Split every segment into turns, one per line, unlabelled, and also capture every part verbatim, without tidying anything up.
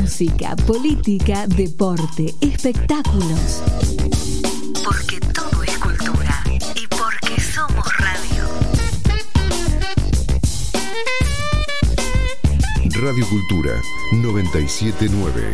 música, política, deporte, espectáculos. Porque todo es cultura y porque somos radio.
Radio Cultura noventa y siete punto nueve.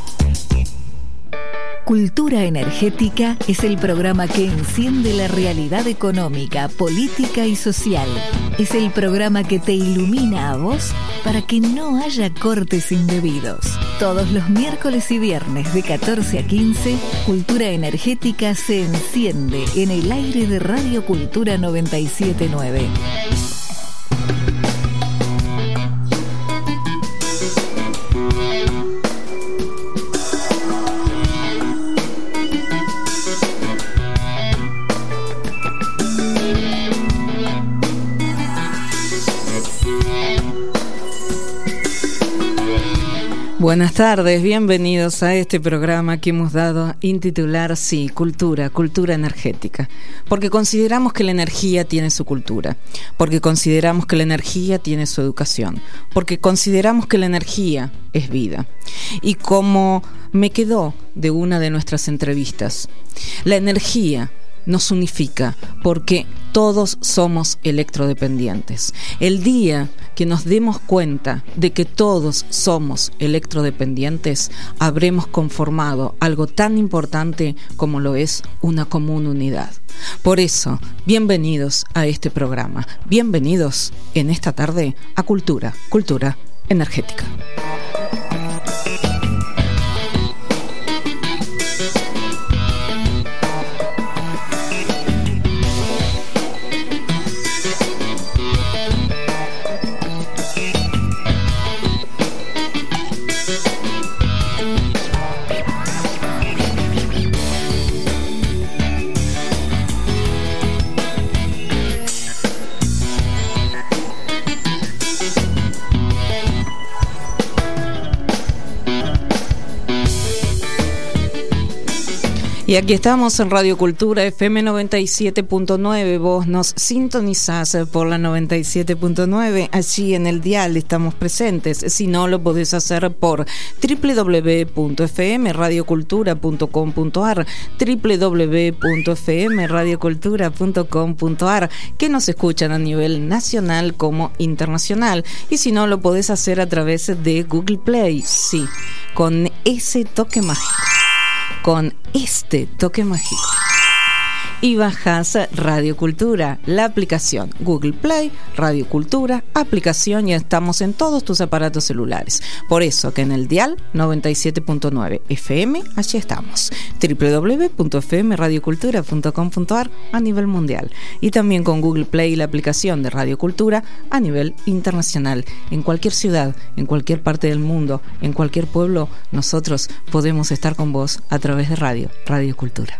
Cultura Energética es el programa que enciende la realidad económica, política y social. Es el programa que te ilumina a vos para que no haya cortes indebidos. Todos los miércoles y viernes de catorce a quince, Cultura Energética se enciende en el aire de Radio Cultura noventa y siete punto nueve.
Buenas tardes, bienvenidos a este programa que hemos dado a intitular, sí, Cultura, Cultura Energética, porque consideramos que la energía tiene su cultura, porque consideramos que la energía tiene su educación, porque consideramos que la energía es vida. Y como me quedó de una de nuestras entrevistas, la energía nos unifica porque todos somos electrodependientes. El día que nos demos cuenta de que todos somos electrodependientes, habremos conformado algo tan importante como lo es una común unidad. Por eso, bienvenidos a este programa, bienvenidos en esta tarde a Cultura, Cultura Energética. Y aquí estamos en Radio Cultura F M noventa y siete punto nueve. Vos nos sintonizás por la noventa y siete punto nueve. Allí en el dial estamos presentes. Si no, lo podés hacer por doble u doble u doble u punto f m radio cultura punto com punto a r, doble u doble u doble u punto f m radio cultura punto com punto a r, que nos escuchan a nivel nacional como internacional. Y si no, lo podés hacer a través de Google Play. Sí, con ese toque mágico. Con este toque mágico. Y bajás Radio Cultura, la aplicación Google Play, Radio Cultura, aplicación, y estamos en todos tus aparatos celulares. Por eso que en el dial noventa y siete punto nueve F M, allí estamos. doble u doble u doble u punto f m radio cultura punto com punto a r a nivel mundial. Y también con Google Play, la aplicación de Radio Cultura a nivel internacional. En cualquier ciudad, en cualquier parte del mundo, en cualquier pueblo, nosotros podemos estar con vos a través de radio, Radio Cultura.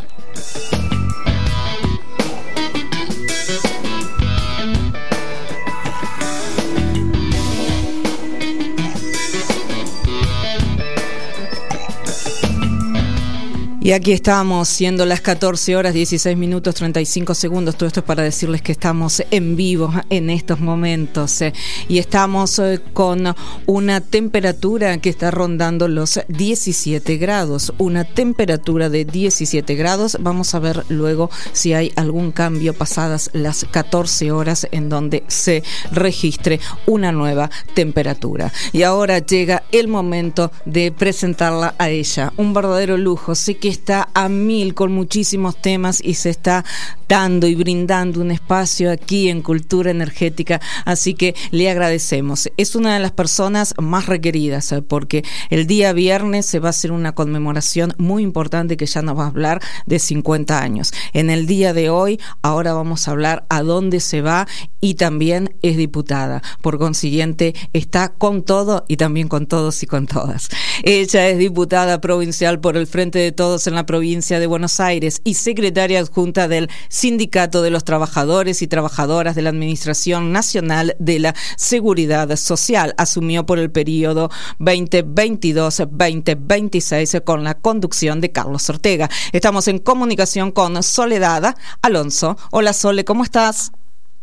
Y aquí estamos, siendo las catorce horas, dieciséis minutos, treinta y cinco segundos. Todo esto es para decirles que estamos en vivo en estos momentos. Eh, y estamos eh, con una temperatura que está rondando los diecisiete grados. Una temperatura de diecisiete grados. Vamos a ver luego si hay algún cambio pasadas las catorce horas en donde se registre una nueva temperatura. Y ahora llega el momento de presentarla a ella. Un verdadero lujo. Sé que está a mil con muchísimos temas y se está dando y brindando un espacio aquí en Cultura Energética, así que le agradecemos. Es una de las personas más requeridas porque el día viernes se va a hacer una conmemoración muy importante que ya nos va a hablar de cincuenta años. En el día de hoy, ahora vamos a hablar a dónde se va, y también es diputada, por consiguiente está con todo y también con todos y con todas. Ella es diputada provincial por el Frente de Todos en la provincia de Buenos Aires y secretaria adjunta del Sindicato de los Trabajadores y Trabajadoras de la Administración Nacional de la Seguridad Social. Asumió por el periodo veinte veintidós veinte veintiséis con la conducción de Carlos Ortega. Estamos en comunicación con Soledad Alonso. Hola Sole, ¿cómo estás?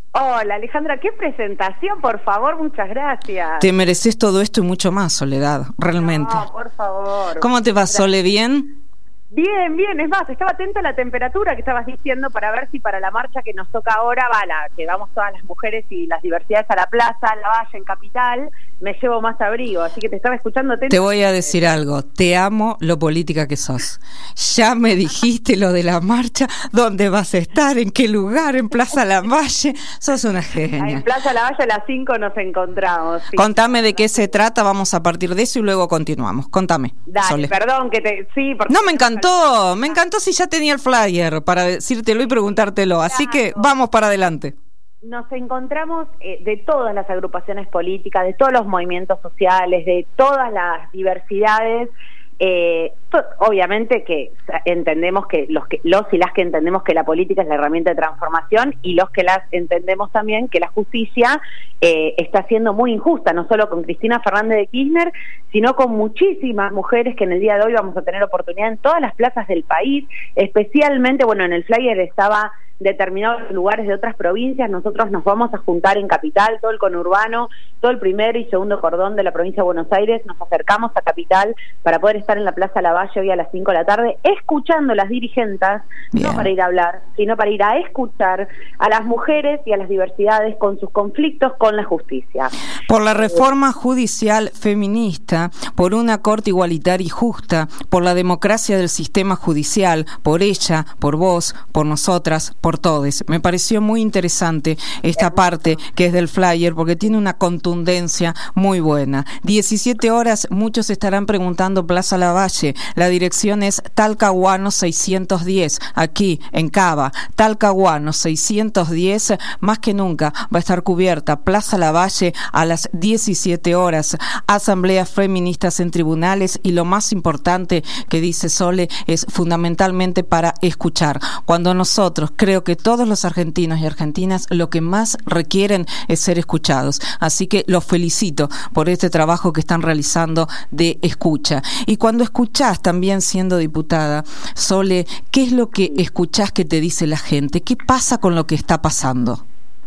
Hola, Alejandra, qué presentación, por favor, muchas gracias.
Te mereces todo esto y mucho más, Soledad, realmente.
No, por favor.
¿Cómo te va, Sole? ¿Bien?
Bien, bien, es más, estaba atenta a la temperatura que estabas diciendo para ver si para la marcha que nos toca ahora, va, la, que vamos todas las mujeres y las diversidades a la plaza, a la Valle, en Capital, me llevo más abrigo, así que te estaba escuchando atenta.
Te voy a decir algo, te amo lo política que sos. Ya me dijiste lo de la marcha, dónde vas a estar, en qué lugar, en Plaza Lavalle, sos una genia.
En Plaza Lavalle a las cinco nos encontramos. Sí.
Contame de qué se trata, vamos a partir de eso y luego continuamos. Contame,
Dale,
Sole.
perdón que te... Sí, porque
no, me encantó, me encantó si ya tenía el flyer para decírtelo y preguntártelo, así que vamos para adelante.
Nos encontramos eh, de todas las agrupaciones políticas, de todos los movimientos sociales, de todas las diversidades, eh, to- obviamente que entendemos que los, que los y las que entendemos que la política es la herramienta de transformación y los que las entendemos también que la justicia eh, está siendo muy injusta, no solo con Cristina Fernández de Kirchner, sino con muchísimas mujeres que en el día de hoy vamos a tener oportunidad en todas las plazas del país, especialmente, bueno, en el flyer estaba determinados lugares de otras provincias. Nosotros nos vamos a juntar en Capital, todo el conurbano, todo el primer y segundo cordón de la provincia de Buenos Aires, nos acercamos a Capital para poder estar en la Plaza Lavalle hoy a las cinco de la tarde, escuchando a las dirigentes, no para ir a hablar, sino para ir a escuchar a las mujeres y a las diversidades con sus conflictos con la justicia.
Por la reforma judicial feminista, por una corte igualitaria y justa, por la democracia del sistema judicial, por ella, por vos, por nosotras, por todes. Me pareció muy interesante esta parte que es del flyer porque tiene una contundencia muy buena. diecisiete horas, muchos estarán preguntando Plaza Lavalle. La dirección es Talcahuano seiscientos diez, aquí en Cava. Talcahuano seiscientos diez, más que nunca va a estar cubierta Plaza Lavalle a las diecisiete horas. Asambleas feministas en tribunales y lo más importante que dice Sole es fundamentalmente para escuchar. Cuando nosotros, creo que todos los argentinos y argentinas lo que más requieren es ser escuchados. Así que los felicito por este trabajo que están realizando de escucha. Y cuando escuchás, también siendo diputada, Sole, ¿qué es lo que escuchás que te dice la gente? ¿Qué pasa con lo que está pasando?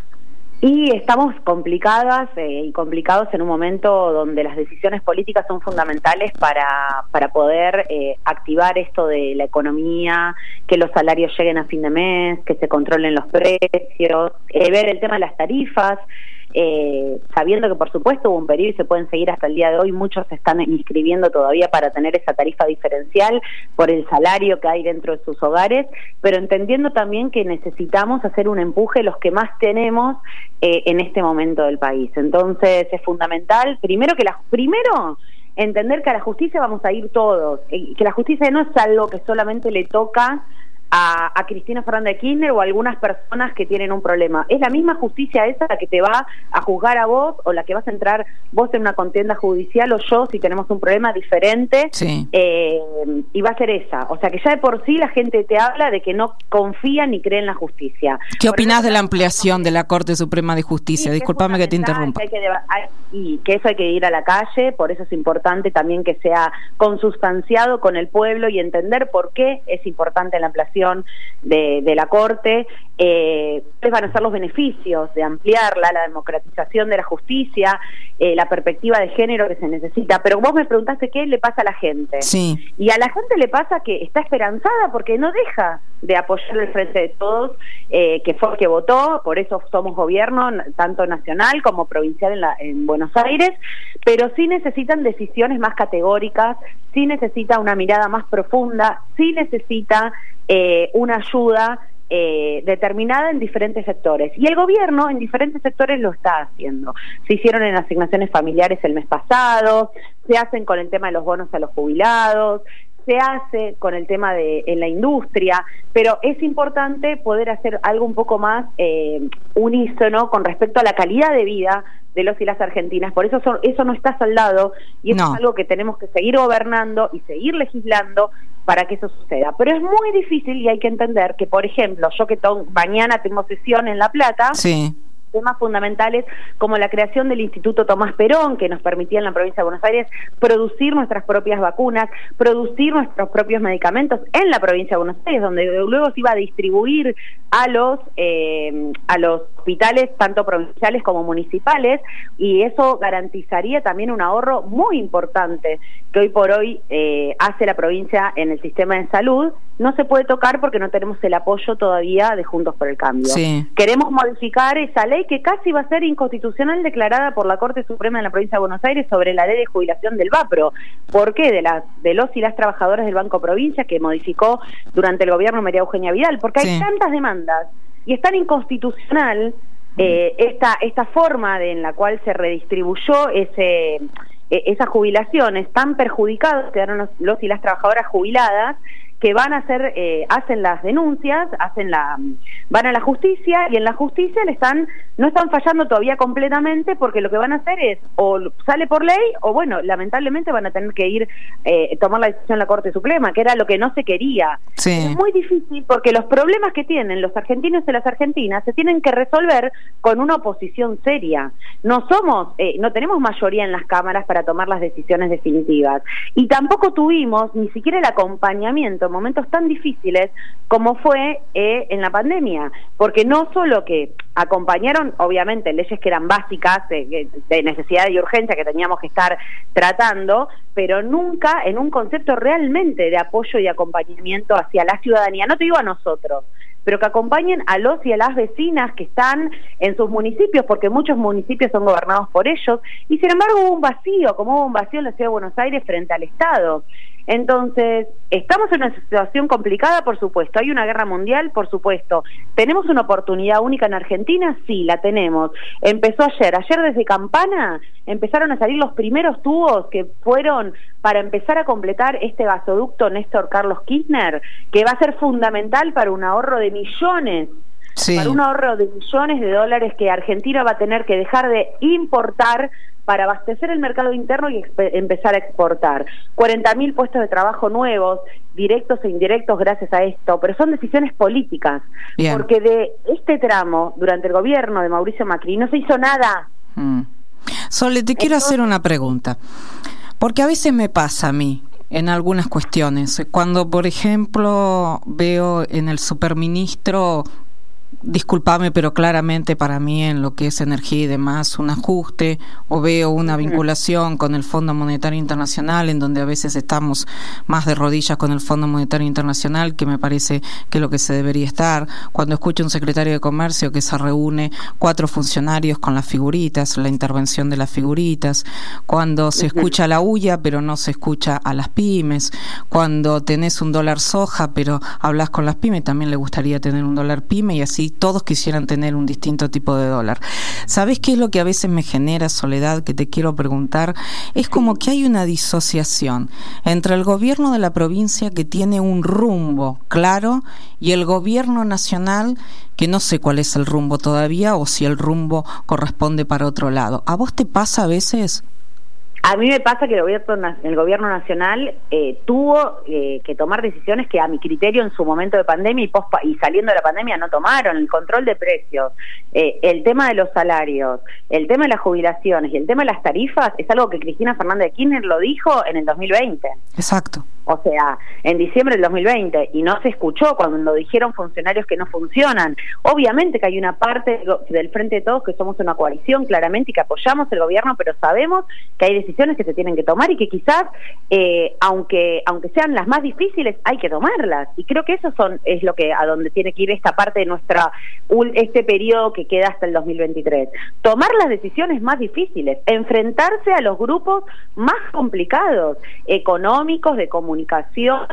Y estamos complicadas eh, y complicados en un momento donde las decisiones políticas son fundamentales para, para poder eh, activar esto de la economía, que los salarios lleguen a fin de mes, que se controlen los precios, eh, ver el tema de las tarifas, eh, sabiendo que por supuesto hubo un periodo y se pueden seguir hasta el día de hoy, muchos se están inscribiendo todavía para tener esa tarifa diferencial por el salario que hay dentro de sus hogares, pero entendiendo también que necesitamos hacer un empuje los que más tenemos eh, en este momento del país. Entonces es fundamental, primero que la primero entender que a la justicia vamos a ir todos, y que la justicia no es algo que solamente le toca A, a Cristina Fernández de Kirchner o a algunas personas que tienen un problema. Es la misma justicia esa la que te va a juzgar a vos o la que vas a entrar vos en una contienda judicial o yo si tenemos un problema diferente,
sí.
eh, y va a ser esa. O sea que ya de por sí la gente te habla de que no confía ni cree en la justicia.
¿Qué
por
opinás
eso,
de la ampliación de la Corte Suprema de Justicia? Disculpame que te interrumpa.
Que hay que deba- hay, y que eso hay que ir a la calle, por eso es importante también que sea consustanciado con el pueblo y entender por qué es importante la ampliación De, de la Corte, eh, cuáles van a ser los beneficios de ampliarla, la democratización de la justicia, eh, la perspectiva de género que se necesita. Pero vos me preguntaste qué le pasa a la gente.
Sí.
Y a la gente le pasa que está esperanzada porque no deja de apoyar el Frente de Todos, eh, que fue el que votó, por eso somos gobierno, tanto nacional como provincial en, la, en Buenos Aires, pero sí necesitan decisiones más categóricas, sí necesita una mirada más profunda, sí necesita eh, una ayuda eh, determinada en diferentes sectores. Y el gobierno en diferentes sectores lo está haciendo. Se hicieron en asignaciones familiares el mes pasado, se hacen con el tema de los bonos a los jubilados, se hace con el tema de en la industria, pero es importante poder hacer algo un poco más eh, unísono con respecto a la calidad de vida de los y las argentinas. Por eso son, eso no está saldado y eso
no.
es algo que tenemos que seguir gobernando y seguir legislando para que eso suceda. Pero es muy difícil y hay que entender que, por ejemplo, yo que to- mañana tengo sesión en La Plata,
Sí.
temas fundamentales como la creación del Instituto Tomás Perón, que nos permitía en la provincia de Buenos Aires producir nuestras propias vacunas, producir nuestros propios medicamentos en la provincia de Buenos Aires, donde luego se iba a distribuir a los eh, a los hospitales tanto provinciales como municipales, y eso garantizaría también un ahorro muy importante que hoy por hoy eh, hace la provincia en el sistema de salud. No se puede tocar porque no tenemos el apoyo todavía de Juntos por el Cambio.
Sí.
Queremos modificar esa ley que casi va a ser inconstitucional declarada por la Corte Suprema de la provincia de Buenos Aires sobre la ley de jubilación del VAPRO. ¿Por qué? De, las, de los y las trabajadoras del Banco Provincia, que modificó durante el gobierno de María Eugenia Vidal, porque hay sí. tantas demandas y es tan inconstitucional eh, esta, esta forma de, en la cual se redistribuyó ese... esas jubilaciones tan perjudicadas quedaron los, los y las trabajadoras jubiladas, que van a hacer, eh, hacen las denuncias, hacen la, van a la justicia, y en la justicia le están, no están fallando todavía completamente, porque lo que van a hacer es, o sale por ley, o bueno, lamentablemente van a tener que ir, eh, tomar la decisión la Corte Suprema, que era lo que no se quería.
Sí.
Es muy difícil, porque los problemas que tienen los argentinos y las argentinas se tienen que resolver con una oposición seria. No somos, eh, no tenemos mayoría en las cámaras para tomar las decisiones definitivas, y tampoco tuvimos ni siquiera el acompañamiento momentos tan difíciles como fue eh, en la pandemia, porque no solo que acompañaron, obviamente, leyes que eran básicas, de, de necesidad y urgencia que teníamos que estar tratando, pero nunca en un concepto realmente de apoyo y acompañamiento hacia la ciudadanía. No te digo a nosotros, pero que acompañen a los y a las vecinas que están en sus municipios, porque muchos municipios son gobernados por ellos, y sin embargo hubo un vacío, como hubo un vacío en la ciudad de Buenos Aires frente al Estado. Entonces, estamos en una situación complicada, por supuesto, hay una guerra mundial, por supuesto. ¿Tenemos una oportunidad única en Argentina? Sí, la tenemos. Empezó ayer, ayer desde Campana empezaron a salir los primeros tubos que fueron para empezar a completar este gasoducto Néstor Carlos Kirchner, que va a ser fundamental para un ahorro de millones, sí. para un ahorro de millones de dólares que Argentina va a tener que dejar de importar para abastecer el mercado interno y empezar a exportar. cuarenta mil puestos de trabajo nuevos, directos e indirectos gracias a esto, pero son decisiones políticas. Bien. Porque de este tramo, durante el gobierno de Mauricio Macri, no se hizo nada.
Mm. Sole, te quiero Entonces, hacer una pregunta, porque a veces me pasa a mí, en algunas cuestiones, cuando, por ejemplo, veo en el superministro, discúlpame, pero claramente para mí en lo que es energía y demás, un ajuste, o veo una vinculación con el Fondo Monetario Internacional, en donde a veces estamos más de rodillas con el Fondo Monetario Internacional, que me parece que es lo que se debería estar. Cuando escucho un secretario de Comercio que se reúne cuatro funcionarios con las figuritas, la intervención de las figuritas, cuando se escucha la huya pero no se escucha a las pymes, cuando tenés un dólar soja pero hablas con las pymes, también le gustaría tener un dólar pyme, y así todos quisieran tener un distinto tipo de dólar. ¿Sabés qué es lo que a veces me genera, Soledad, que te quiero preguntar? Es como que hay una disociación entre el gobierno de la provincia, que tiene un rumbo claro, y el gobierno nacional, que no sé cuál es el rumbo todavía, o si el rumbo corresponde para otro lado. ¿A vos te pasa a veces?
A mí me pasa que el gobierno, el gobierno nacional eh, tuvo eh, que tomar decisiones que a mi criterio en su momento de pandemia y, post y saliendo de la pandemia no tomaron. El control de precios, eh, el tema de los salarios, el tema de las jubilaciones y el tema de las tarifas es algo que Cristina Fernández de Kirchner lo dijo en el dos mil veinte.
Exacto.
O sea, en diciembre del dos mil veinte, y no se escuchó cuando lo dijeron funcionarios que no funcionan. Obviamente que hay una parte del Frente de Todos que somos una coalición, claramente, y que apoyamos el gobierno, pero sabemos que hay decisiones que se tienen que tomar y que quizás, eh, aunque aunque sean las más difíciles, hay que tomarlas. Y creo que eso son es lo que a donde tiene que ir esta parte de nuestra este periodo que queda hasta el dos mil veintitrés. Tomar las decisiones más difíciles, enfrentarse a los grupos más complicados, económicos, de comunicación. comunicación,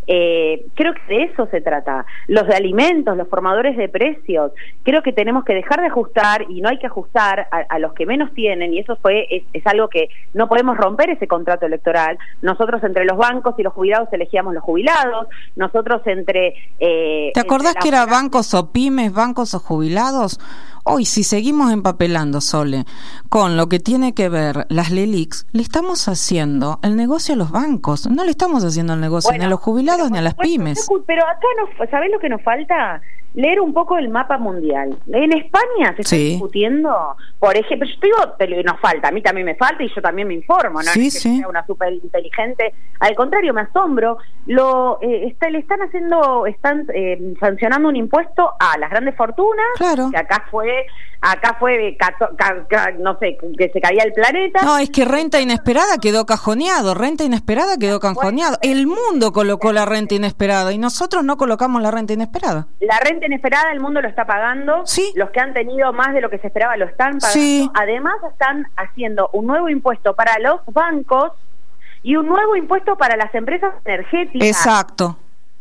eh, creo que de eso se trata. Los de alimentos, los formadores de precios, creo que tenemos que dejar de ajustar, y no hay que ajustar a, a los que menos tienen, y eso fue es, es algo que no podemos romper, ese contrato electoral. Nosotros entre los bancos y los jubilados elegíamos los jubilados, nosotros entre... Eh,
¿Te acordás
entre
que era bancos o pymes, bancos o jubilados? Hoy, si seguimos empapelando, Sole, con lo que tiene que ver las LELIQs, le estamos haciendo el negocio a los bancos, no le estamos haciendo el negocio bueno, ni a los jubilados ni a las pymes.
Pero acá, no, ¿sabés lo que nos falta? leer un poco el mapa mundial. En España se está
sí.
discutiendo, por ejemplo, yo te digo, nos falta, a mí también me falta y yo también me informo, no,
sí,
no es que
sí.
sea una súper inteligente, al contrario, me asombro, lo eh, está, le están haciendo, están eh, sancionando un impuesto a las grandes fortunas,
claro.
que acá fue, acá fue, cato, ca, ca, no sé, que se caía el planeta.
No, es que renta inesperada quedó cajoneado, renta inesperada quedó cajoneado. El mundo colocó la renta inesperada y nosotros no colocamos la renta inesperada.
La renta inesperada el mundo lo está pagando,
sí.
los que han tenido más de lo que se esperaba lo están pagando,
sí.
además están haciendo un nuevo impuesto para los bancos y un nuevo impuesto para las empresas energéticas.
Exacto.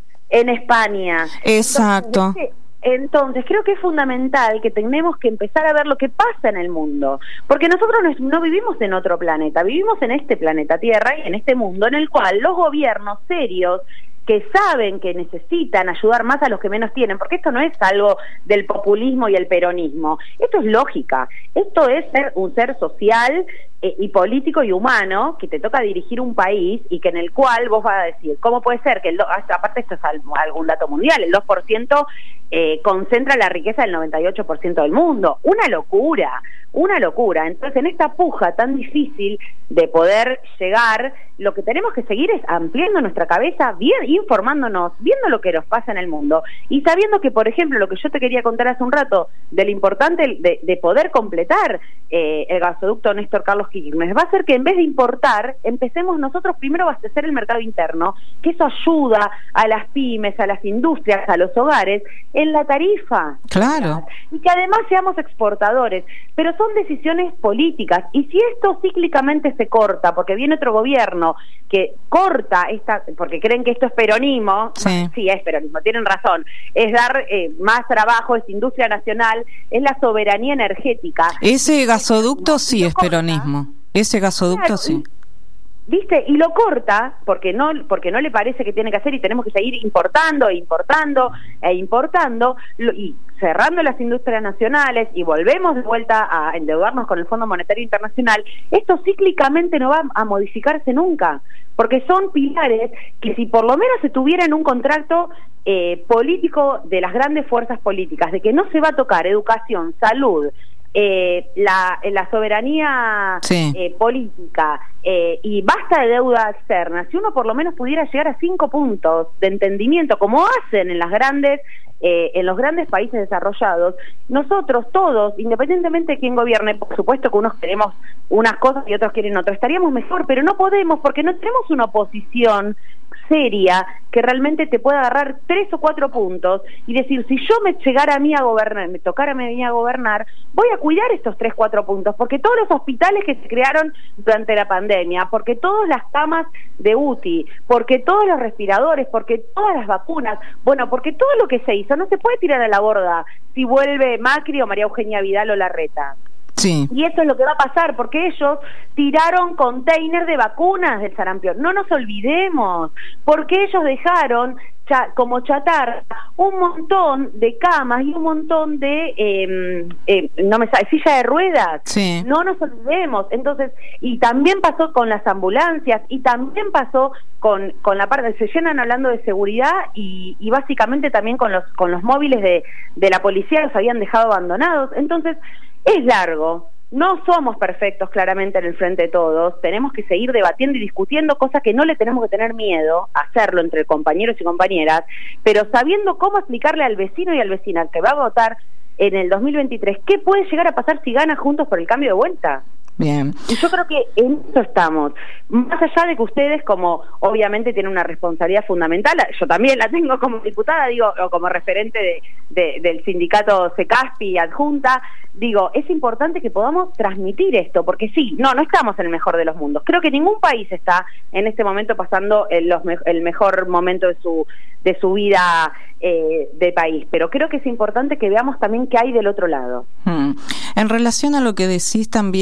En España.
Exacto.
Entonces, entonces creo que es fundamental que tenemos que empezar a ver lo que pasa en el mundo, porque nosotros no, no vivimos en otro planeta, vivimos en este planeta Tierra y en este mundo en el cual los gobiernos serios que saben que necesitan ayudar más a los que menos tienen, porque esto no es algo del populismo y el peronismo, esto es lógica, esto es ser un ser social eh, y político y humano, que te toca dirigir un país y que en el cual vos vas a decir, ¿cómo puede ser que, el do, aparte esto es algún dato mundial, el dos por ciento eh, concentra la riqueza del noventa y ocho por ciento del mundo? Una locura, una locura. Entonces, en esta puja tan difícil de poder llegar, lo que tenemos que seguir es ampliando nuestra cabeza, bien, informándonos, viendo lo que nos pasa en el mundo y sabiendo que, por ejemplo, lo que yo te quería contar hace un rato, de lo importante de, de poder completar eh, el gasoducto Néstor Carlos Kirchner, va a ser que en vez de importar, empecemos nosotros primero a abastecer el mercado interno, que eso ayuda a las pymes, a las industrias, a los hogares, en la tarifa.
Claro.
Y que además seamos exportadores, pero son decisiones políticas, y si esto cíclicamente se corta, porque viene otro gobierno que corta esta, porque creen que esto es peronismo,
sí,
sí es peronismo, tienen razón, es dar eh, más trabajo, es industria nacional, es la soberanía energética.
Ese gasoducto sí es peronismo, ese gasoducto
claro,
sí.
¿Viste? Y lo corta porque no porque no le parece que tiene que hacer y tenemos que seguir importando e importando e importando lo, y cerrando las industrias nacionales y volvemos de vuelta a endeudarnos con el Fondo Monetario Internacional. Esto cíclicamente no va a modificarse nunca, porque son pilares que si por lo menos se tuviera en un contrato eh, político de las grandes fuerzas políticas, de que no se va a tocar educación, salud, Eh, la, la soberanía
sí.
eh, política eh, y basta de deuda externa, si uno por lo menos pudiera llegar a cinco puntos de entendimiento como hacen en las grandes eh, en los grandes países desarrollados, nosotros todos, independientemente de quién gobierne, por supuesto que unos queremos unas cosas y otros quieren otras, estaríamos mejor, pero no podemos porque no tenemos una oposición seria que realmente te pueda agarrar tres o cuatro puntos y decir, si yo me llegara a mí a gobernar, me tocara a mí a gobernar, voy a cuidar estos tres, cuatro puntos, porque todos los hospitales que se crearon durante la pandemia, porque todas las camas de U T I, porque todos los respiradores, porque todas las vacunas, bueno, porque todo lo que se hizo no se puede tirar a la borda si vuelve Macri o María Eugenia Vidal o Larreta.
Sí.
Y eso es lo que va a pasar, porque ellos tiraron container de vacunas del sarampión. No nos olvidemos, porque ellos dejaron cha como chatarra un montón de camas y un montón de, eh, eh, no me sabe, silla de ruedas.
Sí.
No nos olvidemos. Entonces, y también pasó con las ambulancias, y también pasó con, con la parte, se llenan hablando de seguridad, y, y básicamente también con los, con los móviles de, de la policía los habían dejado abandonados. Entonces, es largo, no somos perfectos claramente en el frente de todos, tenemos que seguir debatiendo y discutiendo, cosas que no le tenemos que tener miedo a hacerlo entre compañeros y compañeras, pero sabiendo cómo explicarle al vecino y al vecina que va a votar en el dos mil veintitrés qué puede llegar a pasar si gana Juntos por el Cambio de vuelta.
Bien.
Y yo creo que en eso estamos. Más allá de que ustedes, como obviamente tienen una responsabilidad fundamental, yo también la tengo como diputada, digo, o como referente de, de, del sindicato Secaspi adjunta, digo, es importante que podamos transmitir esto, porque sí, no, no estamos en el mejor de los mundos. Creo que ningún país está en este momento pasando el, los, el mejor momento de su de su vida eh, de país, pero creo que es importante que veamos también qué hay del otro lado.
Hmm. En relación a lo que decís también, es muy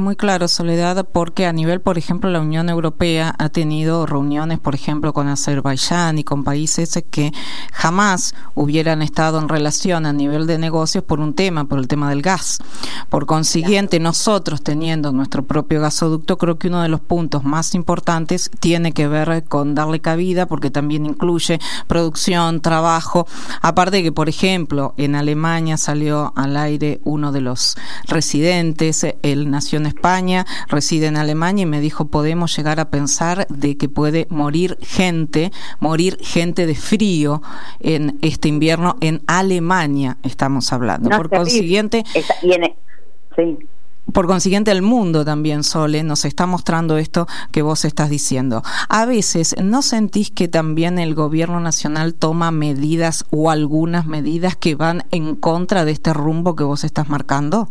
muy claro, Soledad, porque a nivel, por ejemplo, la Unión Europea ha tenido reuniones, por ejemplo, con Azerbaiyán y con países que jamás hubieran estado en relación a nivel de negocios por un tema, por el tema del gas. Por consiguiente, nosotros teniendo nuestro propio gasoducto, creo que uno de los puntos más importantes tiene que ver con darle cabida, porque también incluye producción, trabajo, aparte de que, por ejemplo, en Alemania salió al aire uno de los residentes, él nació en España, reside en Alemania y me dijo, podemos llegar a pensar de que puede morir gente, morir gente de frío en este invierno en Alemania, estamos hablando. No, por consiguiente,
Esa, viene, sí.
Por consiguiente, el mundo también, Sole, nos está mostrando esto que vos estás diciendo. A veces, ¿no sentís que también el gobierno nacional toma medidas o algunas medidas que van en contra de este rumbo que vos estás marcando?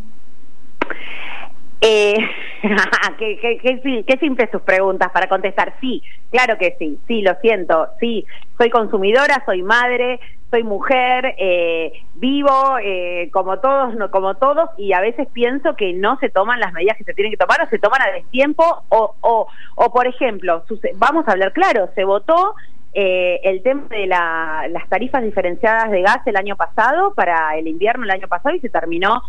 Eh, qué, qué, qué, qué simples sus preguntas para contestar. Sí, claro que sí, sí, lo siento, sí, soy consumidora, soy madre, soy mujer, eh, vivo eh, como todos, no, como todos, y a veces pienso que no se toman las medidas que se tienen que tomar o se toman a destiempo o, o, o por ejemplo, vamos a hablar claro, se votó Eh, el tema de la, las tarifas diferenciadas de gas el año pasado, para el invierno el año pasado, y se terminó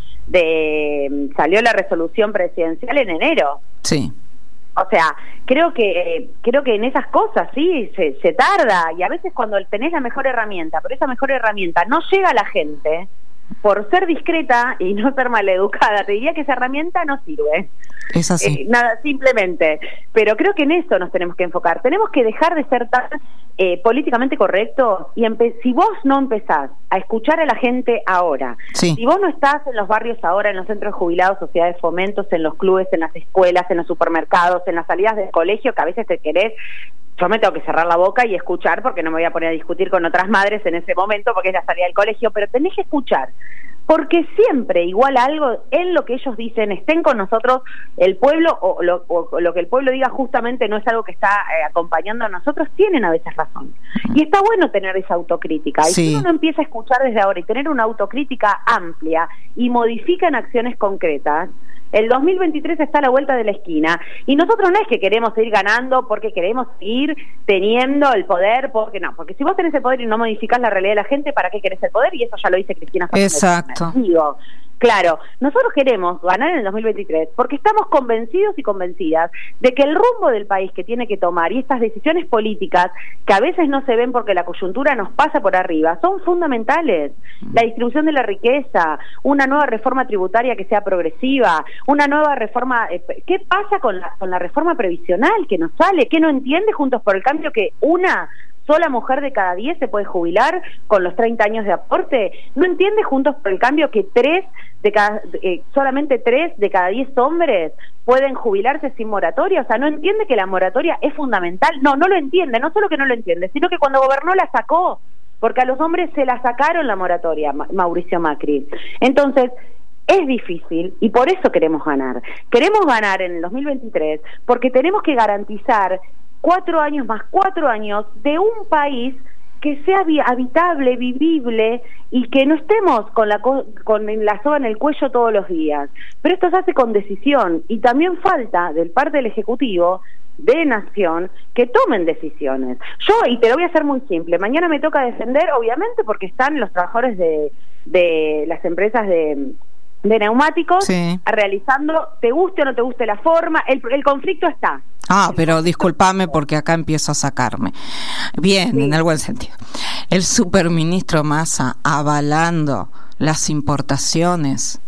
de, salió la resolución presidencial en enero.
Sí.
O sea, creo que creo que en esas cosas sí se, se tarda, y a veces cuando tenés la mejor herramienta, pero esa mejor herramienta no llega a la gente, por ser discreta y no ser maleducada, te diría que esa herramienta no sirve.
Es así.
Eh, nada, simplemente. Pero creo que en eso nos tenemos que enfocar. Tenemos que dejar de ser tan eh, políticamente correctos y empe- si vos no empezás a escuchar a la gente ahora,
sí.
si vos no estás en los barrios ahora, en los centros de jubilados, sociedades de fomentos, en los clubes, en las escuelas, en los supermercados, en las salidas del colegio, que a veces te querés, yo me tengo que cerrar la boca y escuchar, porque no me voy a poner a discutir con otras madres en ese momento, porque es la salida del colegio, pero tenés que escuchar, porque siempre igual algo en lo que ellos dicen, estén con nosotros el pueblo, o lo, o lo que el pueblo diga justamente no es algo que está eh, acompañando a nosotros, tienen a veces razón. Y está bueno tener esa autocrítica, y
sí.
si uno empieza a escuchar desde ahora y tener una autocrítica amplia y modifica en acciones concretas, el dos mil veintitrés está a la vuelta de la esquina, y nosotros no es que queremos seguir ganando porque queremos seguir teniendo el poder, porque no, porque si vos tenés el poder y no modificás la realidad de la gente, ¿para qué querés el poder? Y eso ya lo dice Cristina Fernández.
Exacto.
Digo, claro, nosotros queremos ganar en el dos mil veintitrés porque estamos convencidos y convencidas de que el rumbo del país que tiene que tomar y estas decisiones políticas que a veces no se ven porque la coyuntura nos pasa por arriba, son fundamentales. La distribución de la riqueza, una nueva reforma tributaria que sea progresiva, una nueva reforma... Eh, ¿qué pasa con la, con la reforma previsional que nos sale? ¿Qué no entiende Juntos por el Cambio que una sola mujer de cada diez se puede jubilar con los treinta años de aporte? ¿No entiende Juntos por el Cambio que tres de cada, eh, solamente tres de cada diez hombres pueden jubilarse sin moratoria? O sea, ¿no entiende que la moratoria es fundamental? No, no lo entiende, no solo que no lo entiende, sino que cuando gobernó la sacó, porque a los hombres se la sacaron la moratoria, Ma- Mauricio Macri. Entonces, es difícil y por eso queremos ganar. Queremos ganar en el dos mil veintitrés porque tenemos que garantizar cuatro años más cuatro años de un país que sea habitable, vivible, y que no estemos con la co- con la soga en el cuello todos los días. Pero esto se hace con decisión, y también falta del parte del Ejecutivo de Nación que tomen decisiones. Yo, y te lo voy a hacer muy simple, mañana me toca defender, obviamente, porque están los trabajadores de, de las empresas de de neumáticos, sí, realizando, te guste o no te guste la forma, el, el conflicto está.
Ah, pero discúlpame porque acá empiezo a sacarme. Bien, sí, en el buen sentido. El superministro Massa avalando las importaciones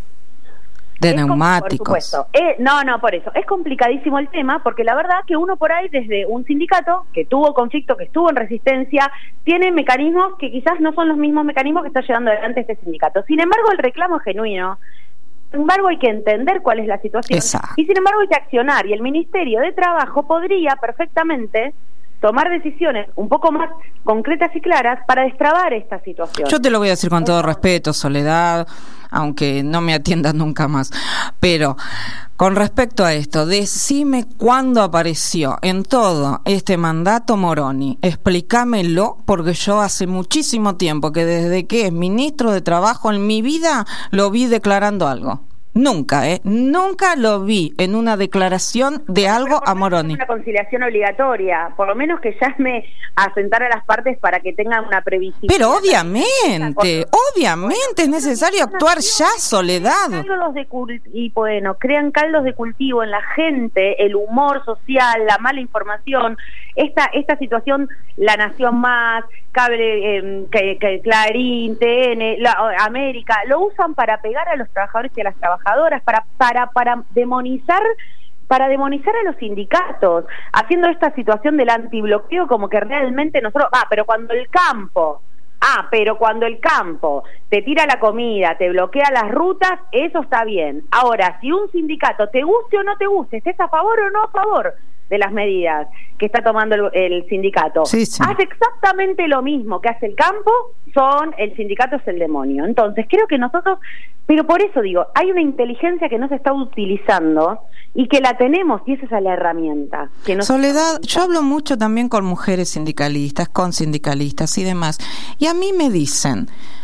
de es neumáticos.
Por supuesto. Eh, no, no, por eso. Es complicadísimo el tema, porque la verdad que uno por ahí, desde un sindicato que tuvo conflicto, que estuvo en resistencia, tiene mecanismos que quizás no son los mismos mecanismos que está llevando adelante este sindicato. Sin embargo, el reclamo es genuino. Sin embargo, hay que entender cuál es la situación.
Exacto.
Y sin embargo, hay que accionar. Y el Ministerio de Trabajo podría perfectamente tomar decisiones un poco más concretas y claras para destrabar esta situación.
Yo te lo voy a decir con todo respeto, Soledad, aunque no me atiendas nunca más, pero con respecto a esto, decime cuándo apareció en todo este mandato Moroni, explícamelo, porque yo hace muchísimo tiempo que desde que es ministro de Trabajo en mi vida lo vi declarando algo. Nunca, ¿eh? Nunca lo vi en una declaración de algo a Moroni.
Una conciliación obligatoria, por lo menos que llame a sentar a las partes para que tengan una previsibilidad.
Pero obviamente, obviamente es necesario actuar ya, Soledad.
Caldos de cul- y bueno, crean caldos de cultivo en la gente, el humor social, la mala información, esta esta situación, La Nación Más, Cable, eh, que, que Clarín, T N, la, América, lo usan para pegar a los trabajadores y a las trabajadoras, para para para demonizar para demonizar a los sindicatos, haciendo esta situación del antibloqueo como que realmente nosotros, ah, pero cuando el campo, ah, pero cuando el campo te tira la comida, te bloquea las rutas, eso está bien. Ahora, si un sindicato, te guste o no te guste, estés a favor o no a favor de las medidas que está tomando el, el sindicato,
sí, sí.
hace exactamente lo mismo que hace el campo, son el sindicato es el demonio. Entonces creo que nosotros, pero por eso digo, hay una inteligencia que no se está utilizando y que la tenemos, y esa es la herramienta que nos...
Soledad, yo hablo mucho también con mujeres sindicalistas, con sindicalistas y demás, y a mí me dicen,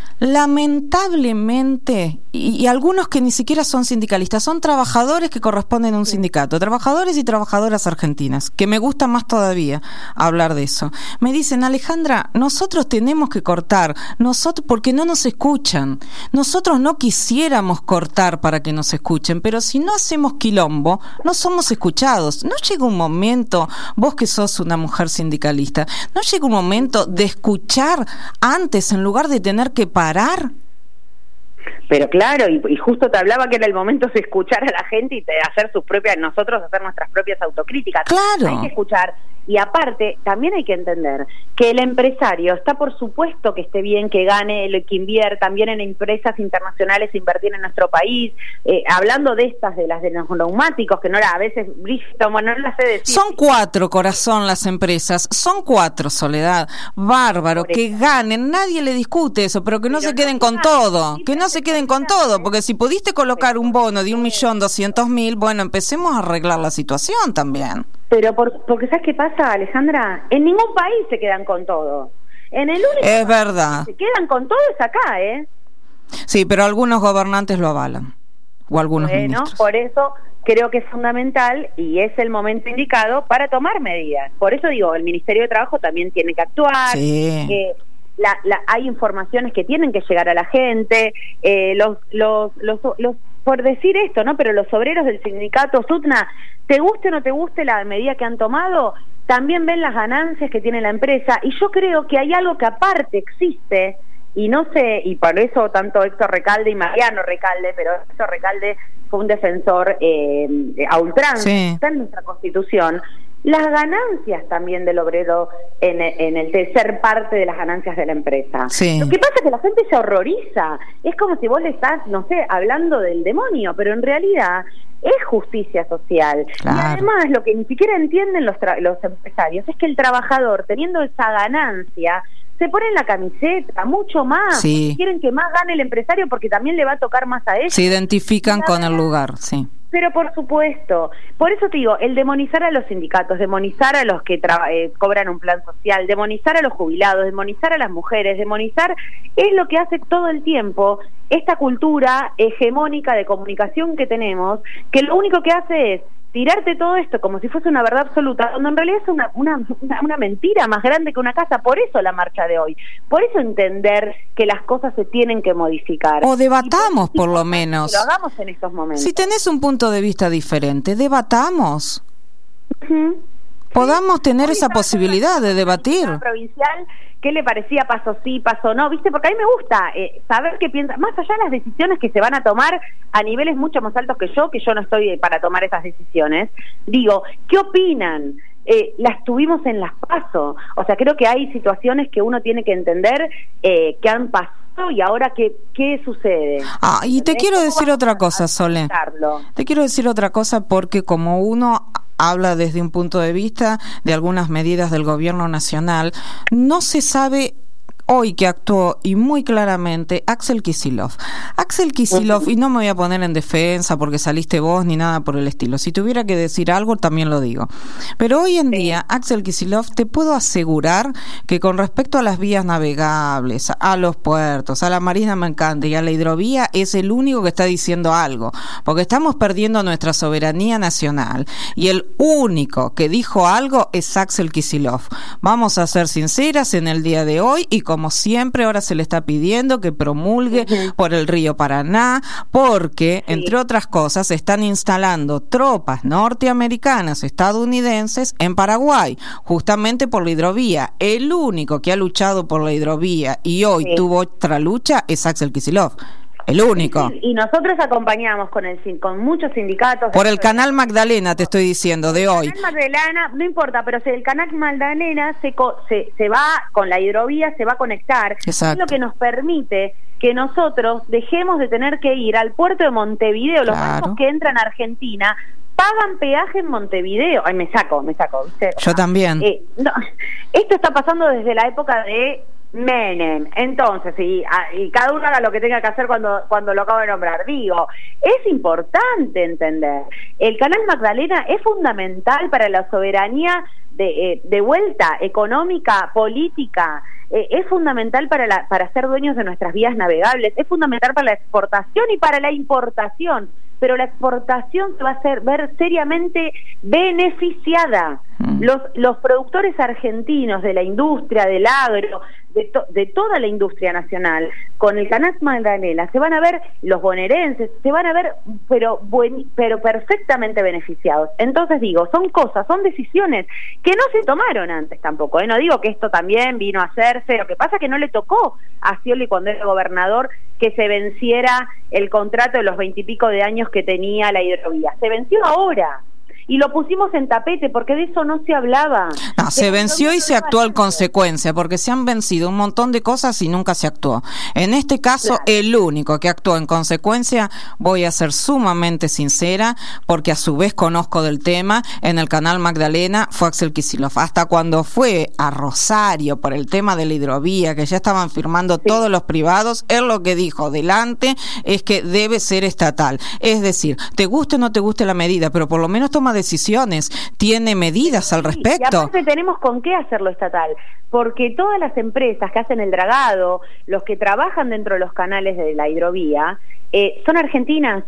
lamentablemente, y, y algunos que ni siquiera son sindicalistas, son trabajadores que corresponden a un sindicato, trabajadores y trabajadoras argentinas, que me gusta más todavía hablar de eso. Me dicen, Alejandra, nosotros tenemos que cortar, nosotros porque no nos escuchan. Nosotros no quisiéramos cortar para que nos escuchen, pero si no hacemos quilombo, no somos escuchados. ¿No llega un momento, vos que sos una mujer sindicalista, no llega un momento de escuchar antes en lugar de tener que parar?
Pero claro, y, y justo te hablaba que era el momento de escuchar a la gente y de hacer sus propias, nosotros hacer nuestras propias autocríticas.
Claro.
Hay que escuchar. Y aparte, también hay que entender que el empresario está por supuesto que esté bien, que gane, que invierta, también en empresas internacionales invertir en nuestro país, eh, hablando de estas, de las de los neumáticos, que no era, a veces, bueno, no las sé decir.
Son cuatro, corazón, las empresas, son cuatro, Soledad, bárbaro, que ganen, nadie le discute eso, pero que no pero se queden no, con todo, que no se queden con todo, porque si pudiste colocar un bono de un millón doscientos mil, bueno, empecemos a arreglar la situación también.
Pero por, porque ¿sabes qué pasa, Alejandra? En ningún país se quedan con todo. En el único
es verdad.
que se quedan con todo es acá, ¿eh?
Sí, pero algunos gobernantes lo avalan. O algunos
bueno,
ministros.
Por eso creo que es fundamental y es el momento indicado para tomar medidas. Por eso digo, el Ministerio de Trabajo también tiene que actuar.
Sí.
Eh, la, la, hay informaciones que tienen que llegar a la gente. Eh, los, los, los, los por decir esto, ¿no? Pero los obreros del sindicato Sutna, te guste o no te guste la medida que han tomado, también ven las ganancias que tiene la empresa, y yo creo que hay algo que aparte existe, y no sé, y por eso tanto Héctor Recalde y Mariano Recalde, pero Héctor Recalde fue un defensor eh, a ultranza, sí. Está en nuestra Constitución, las ganancias también del obrero en, en el de ser parte de las ganancias de la empresa.
Sí.
Lo que pasa es que la gente se horroriza, es como si vos le estás, no sé, hablando del demonio, pero en realidad es justicia social. Claro. Y además lo que ni siquiera entienden los, tra- los empresarios es que el trabajador, teniendo esa ganancia, se pone en la camiseta mucho más.
Sí.
Quieren que más gane el empresario porque también le va a tocar más a ellos.
Se identifican con el lugar, sí.
Pero por supuesto, por eso te digo, el demonizar a los sindicatos, demonizar a los que tra- eh, cobran un plan social, demonizar a los jubilados, demonizar a las mujeres, demonizar, es lo que hace todo el tiempo esta cultura hegemónica de comunicación que tenemos, que lo único que hace es tirarte todo esto como si fuese una verdad absoluta, cuando en realidad es una, una, una, una mentira más grande que una casa. Por eso la marcha de hoy, por eso entender que las cosas se tienen que modificar.
O debatamos, por, por lo menos.
Que lo hagamos en estos momentos.
Si tenés un punto de vista diferente, debatamos.
Uh-huh.
Podamos tener esa posibilidad de debatir.
Provincial, ¿qué le parecía? Paso sí, paso no, ¿viste? Porque a mí me gusta eh, saber qué piensa, más allá de las decisiones que se van a tomar a niveles mucho más altos que yo, que yo no estoy para tomar esas decisiones. Digo, ¿qué opinan? Eh, las tuvimos en las PASO. O sea, creo que hay situaciones que uno tiene que entender eh, que han pasado y ahora qué, qué sucede.
Ah, y te quiero decir otra cosa, Sole. Te quiero decir otra cosa porque como uno habla desde un punto de vista de algunas medidas del gobierno nacional, no se sabe hoy que actuó y muy claramente Axel Kicillof. Axel Kicillof, y no me voy a poner en defensa porque saliste vos ni nada por el estilo, si tuviera que decir algo también lo digo, pero hoy en día Axel Kicillof, te puedo asegurar que con respecto a las vías navegables, a los puertos, a la marina mercante y a la hidrovía, es el único que está diciendo algo, porque estamos perdiendo nuestra soberanía nacional y el único que dijo algo es Axel Kicillof. Vamos a ser sinceras en el día de hoy, y como siempre ahora se le está pidiendo que promulgue uh-huh. por el río Paraná, porque sí. entre otras cosas están instalando tropas norteamericanas, estadounidenses en Paraguay, justamente por la hidrovía. El único que ha luchado por la hidrovía y hoy sí. tuvo otra lucha es Axel Kicillof. El único.
Y nosotros acompañamos con el con muchos sindicatos.
Por el canal Magdalena, te estoy diciendo, de hoy.
El canal Magdalena, no importa, pero si el canal Magdalena se, se, se va con la hidrovía, se va a conectar.
Exacto.
Es lo que nos permite que nosotros dejemos de tener que ir al puerto de Montevideo. Claro. Los barcos que entran a Argentina pagan peaje en Montevideo. Ay, me saco, me saco, ¿viste?
Yo también.
Eh, no, esto está pasando desde la época de Menem. Entonces, y, y cada uno haga lo que tenga que hacer cuando, cuando lo acabo de nombrar. Digo, es importante entender. El canal Magdalena es fundamental para la soberanía de, eh, de vuelta económica, política. Eh, es fundamental para, la, para ser dueños de nuestras vías navegables. Es fundamental para la exportación y para la importación. Pero la exportación se va a hacer ver seriamente beneficiada. Mm. Los, los productores argentinos de la industria, del agro, de, to, de toda la industria nacional, con el canal Magdalena, se van a ver, los bonaerenses, se van a ver, pero, buen, pero perfectamente beneficiados. Entonces digo, son cosas, son decisiones que no se tomaron antes tampoco, ¿eh? No digo que esto también vino a hacerse, lo que pasa es que no le tocó a Scioli cuando era gobernador que se venciera el contrato de los veintipico de años que tenía la hidrovía. Se venció ahora. Y lo pusimos en tapete porque de eso no se hablaba.
No, se venció y se actuó en consecuencia, porque se han vencido un montón de cosas y nunca se actuó. En este caso, claro. el único que actuó en consecuencia, voy a ser sumamente sincera, porque a su vez conozco del tema, en el canal Magdalena fue Axel Kicillof. Hasta cuando fue a Rosario por el tema de la hidrovía, que ya estaban firmando sí. todos los privados, él lo que dijo delante es que debe ser estatal. Es decir, te guste o no te guste la medida, pero por lo menos toma decisiones, tiene medidas al respecto.
Y aparte tenemos con qué hacerlo estatal, porque todas las empresas que hacen el dragado, los que trabajan dentro de los canales de la hidrovía, eh, son argentinas.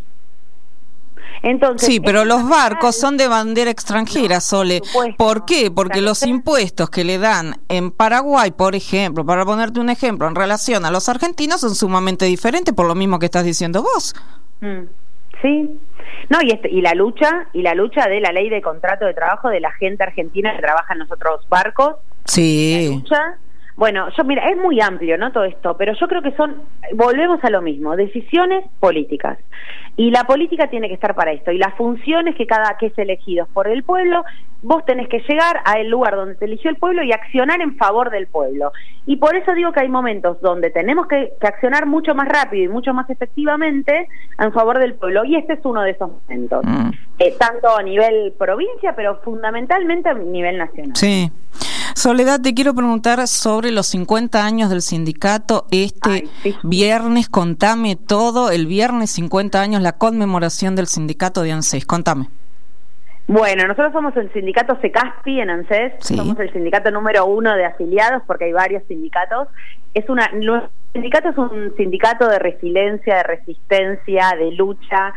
Entonces,
sí, pero los barcos son de bandera extranjera, no, Sole. Por, ¿Por qué? Porque los impuestos que le dan en Paraguay, por ejemplo, para ponerte un ejemplo, en relación a los argentinos, son sumamente diferentes, por lo mismo que estás diciendo vos.
Mm. Sí, no, y, este, y la lucha y la lucha de la ley de contrato de trabajo de la gente argentina que trabaja en los otros barcos.
Sí.
La lucha, bueno, yo mira, es muy amplio, ¿no? Todo esto, pero yo creo que son, volvemos a lo mismo, decisiones políticas. Y la política tiene que estar para esto. Y las funciones que cada que es elegido por el pueblo, vos tenés que llegar al lugar donde te eligió el pueblo y accionar en favor del pueblo. Y por eso digo que hay momentos donde tenemos que, que accionar mucho más rápido y mucho más efectivamente en favor del pueblo. Y este es uno de esos momentos. Mm. Eh, tanto a nivel provincia, pero fundamentalmente a nivel nacional.
Sí. Soledad, te quiero preguntar sobre los cincuenta años del sindicato. Este Ay, sí. viernes, contame todo. El viernes, cincuenta años, la conmemoración del sindicato de ANSES. Contame.
Bueno, nosotros somos el sindicato SECASPI en ANSES. Sí. Somos el sindicato número uno de afiliados porque hay varios sindicatos. Es una, nuestro sindicato es un sindicato de resiliencia, de resistencia, de lucha,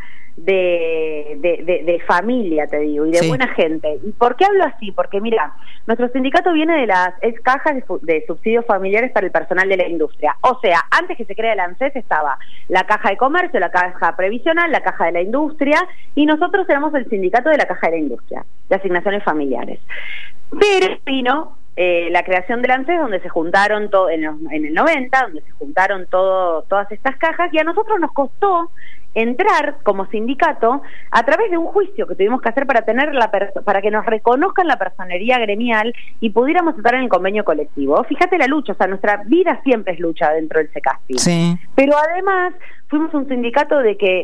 de, de, de, de familia, te digo, y de sí. buena gente. ¿Y por qué hablo así? Porque mira, nuestro sindicato viene de las es cajas de, de subsidios familiares para el personal de la industria. O sea, antes que se crea el ANSES estaba la caja de comercio, la caja previsional, la caja de la industria, y nosotros éramos el sindicato de la caja de la industria, de asignaciones familiares. Pero vino eh, la creación del ANSES, donde se juntaron todo en, los, en el noventa, donde se juntaron todo, todas estas cajas, y a nosotros nos costó entrar como sindicato a través de un juicio que tuvimos que hacer para tener la para que nos reconozcan la personería gremial y pudiéramos estar en el convenio colectivo. Fíjate la lucha, o sea, nuestra vida siempre es lucha dentro del SECASPI.
Sí.
Pero además fuimos un sindicato de que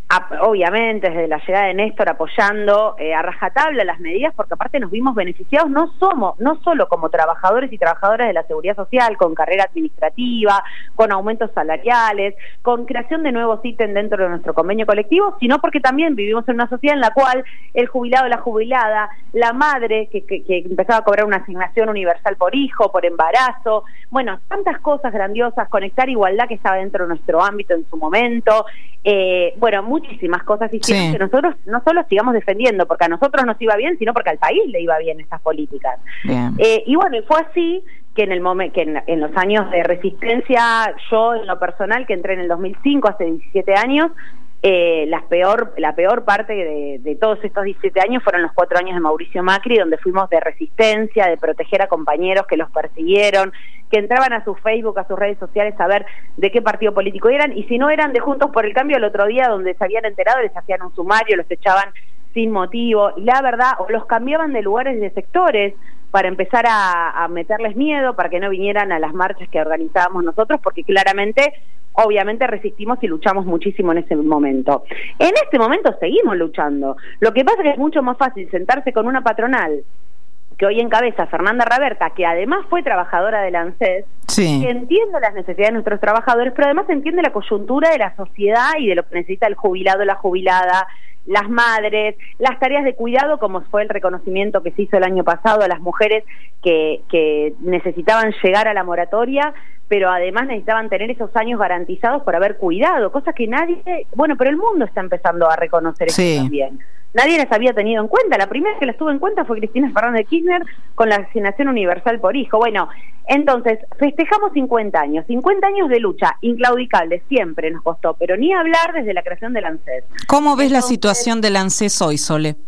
obviamente desde la llegada de Néstor apoyando eh, a rajatabla las medidas, porque aparte nos vimos beneficiados no somos no solo como trabajadores y trabajadoras de la seguridad social, con carrera administrativa, con aumentos salariales, con creación de nuevos ítems dentro de nuestro convenio colectivo, sino porque también vivimos en una sociedad en la cual el jubilado, la jubilada, la madre que, que, que empezaba a cobrar una asignación universal por hijo, por embarazo, bueno, tantas cosas grandiosas, conectar igualdad que estaba dentro de nuestro ámbito en su momento, eh, bueno, muchísimas cosas hicieron sí. que nosotros no solo sigamos defendiendo, porque a nosotros nos iba bien, sino porque al país le iba bien estas políticas. Eh, y bueno, y fue así que en el momento que en, en los años de resistencia, yo en lo personal, que entré en el dos mil cinco, hace diecisiete años, eh, la peor la peor parte de, de todos estos diecisiete años fueron los cuatro años de Mauricio Macri, donde fuimos de resistencia, de proteger a compañeros que los persiguieron, que entraban a su Facebook, a sus redes sociales a ver de qué partido político eran, y si no eran de Juntos por el Cambio, el otro día donde se habían enterado les hacían un sumario, los echaban sin motivo, y la verdad, o los cambiaban de lugares y de sectores para empezar a, a meterles miedo, para que no vinieran a las marchas que organizábamos nosotros, porque claramente, obviamente resistimos y luchamos muchísimo en ese momento. En este momento seguimos luchando. Lo que pasa es que es mucho más fácil sentarse con una patronal que hoy encabeza Fernanda Raberta, que además fue trabajadora del ANSES, sí. que entiende las necesidades de nuestros trabajadores, pero además entiende la coyuntura de la sociedad y de lo que necesita el jubilado, la jubilada, las madres, las tareas de cuidado, como fue el reconocimiento que se hizo el año pasado a las mujeres que, que necesitaban llegar a la moratoria, pero además necesitaban tener esos años garantizados por haber cuidado, cosas que nadie, bueno, pero el mundo está empezando a reconocer eso sí. también. Nadie las había tenido en cuenta. La primera que las tuvo en cuenta fue Cristina Fernández de Kirchner con la asignación universal por hijo. Bueno, entonces, festejamos cincuenta años, cincuenta años de lucha, inclaudicable, siempre nos costó, pero ni hablar desde la creación del ANSES.
¿Cómo ves entonces, la situación del ANSES hoy, Sole?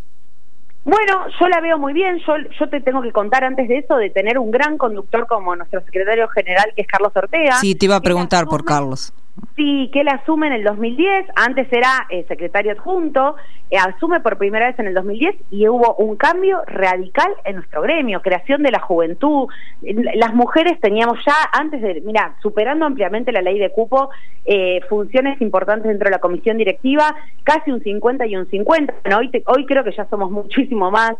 Bueno, yo la veo muy bien. Yo, yo te tengo que contar antes de eso de tener un gran conductor como nuestro secretario general, que es Carlos Ortega.
Sí, te iba a preguntar por Carlos.
Sí, que él asume en el dos mil diez, antes era eh, secretario adjunto, eh, asume por primera vez en el dos mil diez y hubo un cambio radical en nuestro gremio, creación de la juventud. Las mujeres teníamos ya, antes de, mira, superando ampliamente la ley de cupo, eh, funciones importantes dentro de la comisión directiva, casi un cincuenta y un cincuenta. Bueno, hoy, te, hoy creo que ya somos muchísimo más.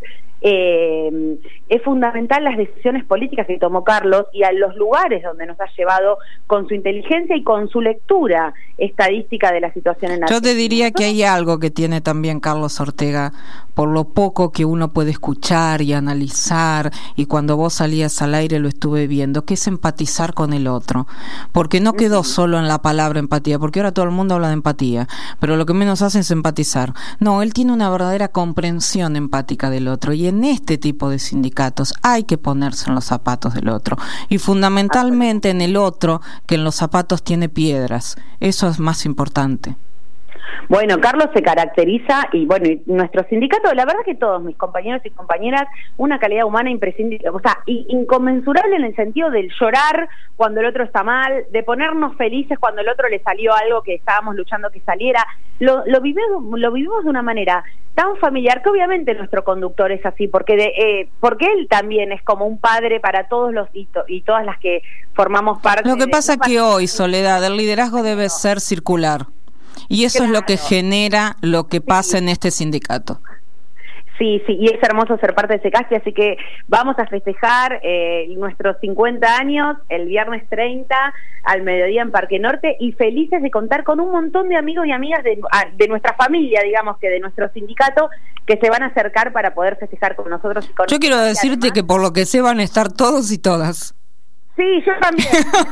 Eh, es fundamental las decisiones políticas que tomó Carlos y a los lugares donde nos ha llevado con su inteligencia y con su lectura estadística de la situación en Argentina.
Yo te diría que hay algo que tiene también Carlos Ortega, por lo poco que uno puede escuchar y analizar, y cuando vos salías al aire lo estuve viendo, que es empatizar con el otro, porque no quedó solo en la palabra empatía, porque ahora todo el mundo habla de empatía, pero lo que menos hace es empatizar. No, él tiene una verdadera comprensión empática del otro, y en este tipo de sindicatos hay que ponerse en los zapatos del otro, y fundamentalmente en el otro que en los zapatos tiene piedras. Eso es más importante.
Bueno, Carlos se caracteriza, y bueno, y nuestro sindicato, la verdad que todos mis compañeros y compañeras, una calidad humana imprescindible, o sea, inconmensurable en el sentido del llorar cuando el otro está mal, de ponernos felices cuando el otro le salió algo que estábamos luchando que saliera. Lo, lo vivimos, lo vivimos de una manera tan familiar que obviamente nuestro conductor es así, porque de, eh, porque él también es como un padre para todos los y, to, y todas las que formamos parte.
Lo que pasa es que hoy, Soledad, el liderazgo debe ser circular. Y eso claro. es lo que genera lo que pasa sí. en este sindicato.
Sí, sí, y es hermoso ser parte de SECASPI, así que vamos a festejar eh, nuestros cincuenta años el viernes treinta al mediodía en Parque Norte, y felices de contar con un montón de amigos y amigas de, de nuestra familia, digamos que de nuestro sindicato, que se van a acercar para poder festejar con nosotros. Y con
Yo quiero decirte además, que por lo que sé van a estar todos y todas.
Sí, yo también.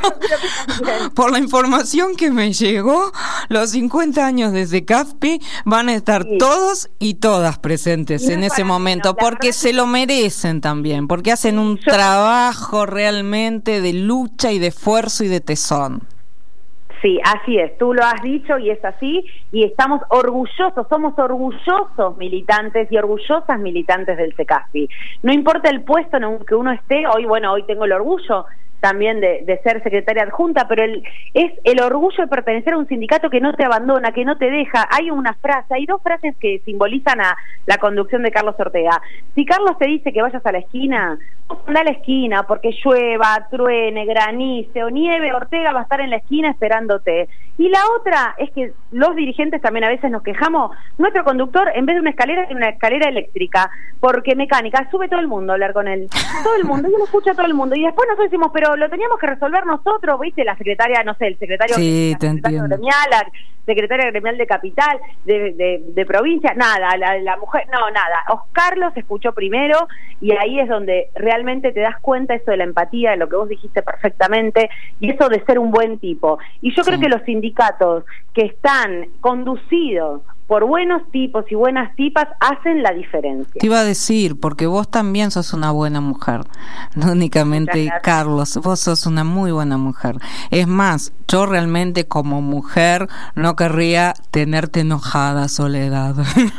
Por la información que me llegó, los cincuenta años de SECASPI van a estar sí. todos y todas presentes y no en ese momento, menos, porque se lo merecen también, porque hacen un yo... trabajo realmente de lucha y de esfuerzo y de tesón.
Sí, así es, tú lo has dicho y es así, y estamos orgullosos, somos orgullosos militantes y orgullosas militantes del SECASPI. No importa el puesto en el que uno esté, hoy, bueno, hoy tengo el orgullo también de, de ser secretaria adjunta, pero el, es el orgullo de pertenecer a un sindicato que no te abandona, que no te deja. Hay una frase, hay dos frases que simbolizan a la conducción de Carlos Ortega. Si Carlos te dice que vayas a la esquina, anda a la esquina porque llueva, truene, granice o nieve, Ortega va a estar en la esquina esperándote. Y la otra es que los dirigentes también a veces nos quejamos, nuestro conductor en vez de una escalera tiene una escalera eléctrica, porque mecánica, sube todo el mundo a hablar con él, todo el mundo, yo lo escucho a todo el mundo, y después nosotros decimos, pero lo teníamos que resolver nosotros, viste, la secretaria, no sé, el secretario,
sí,
la
te
secretaria
entiendo.
gremial, la secretaria gremial de capital, de, de, de provincia, nada, la, la mujer, no, nada, Oscar los escuchó primero, y ahí es donde realmente te das cuenta eso de la empatía, de lo que vos dijiste perfectamente, y eso de ser un buen tipo. Y yo sí. creo que los sindicatos que están conducidos por buenos tipos y buenas tipas hacen la diferencia.
Te iba a decir, porque vos también sos una buena mujer, no únicamente Carlos, vos sos una muy buena mujer. Es más, yo realmente como mujer no querría tenerte enojada, Soledad.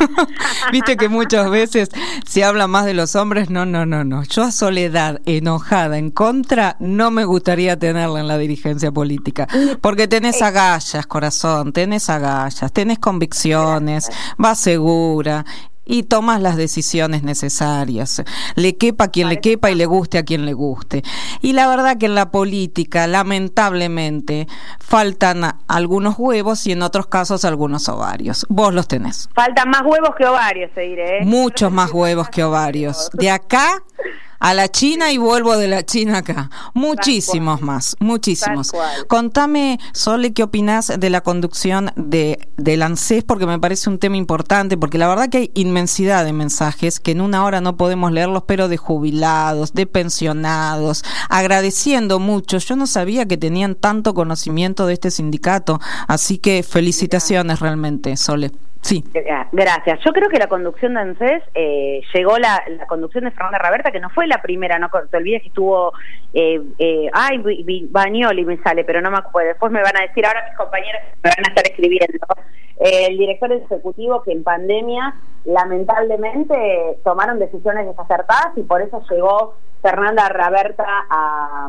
Viste que muchas veces se habla más de los hombres, no, no, no, no. Yo a Soledad enojada en contra no me gustaría tenerla en la dirigencia política, porque tenés agallas, corazón, tenés agallas, tenés convicción, vas segura y tomas las decisiones necesarias. Le quepa a quien le quepa y le guste a quien le guste. Y la verdad que en la política, lamentablemente, faltan algunos huevos y en otros casos algunos ovarios. Vos los tenés.
Faltan más huevos que ovarios, te diré. ¿eh?
Muchos más huevos que ovarios. De acá a la China y vuelvo de la China acá. Muchísimos más, muchísimos. Contame, Sole, ¿qué opinás de la conducción de del ANSES? Porque me parece un tema importante, porque la verdad que hay inmensidad de mensajes que en una hora no podemos leerlos, pero de jubilados, de pensionados, agradeciendo mucho. Yo no sabía que tenían tanto conocimiento de este sindicato, así que felicitaciones realmente, Sole. Sí.
Gracias. Yo creo que la conducción de ANSES, eh, llegó la, la conducción de Fernanda Raberta, que no fue la primera, no te olvides que estuvo, eh, eh, ay, Bagnoli me sale, pero no me acuerdo, después me van a decir, ahora mis compañeros me van a estar escribiendo, eh, el director ejecutivo que en pandemia, lamentablemente, tomaron decisiones desacertadas y por eso llegó Fernanda Raberta a,